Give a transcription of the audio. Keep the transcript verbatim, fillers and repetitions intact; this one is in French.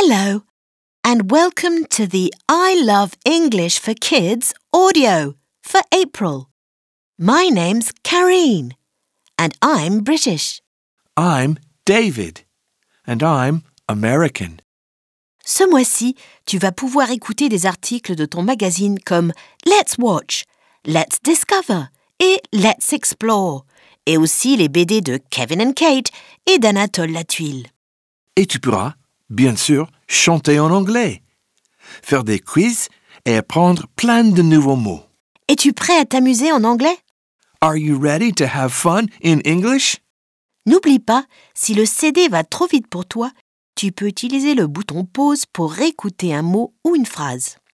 Hello, and welcome to the I Love English for Kids audio for April. My name's Karine, and I'm British. I'm David, and I'm American. Ce mois-ci, tu vas pouvoir écouter des articles de ton magazine comme Let's Watch, Let's Discover et Let's Explore, et aussi les B D de Kevin and Kate et d'Anatole Latuile. Et tu pourras, bien sûr, chanter en anglais, faire des quiz et apprendre plein de nouveaux mots. Es-tu prêt à t'amuser en anglais? Are you ready to have fun in English? N'oublie pas, si le C D va trop vite pour toi, tu peux utiliser le bouton pause pour réécouter un mot ou une phrase.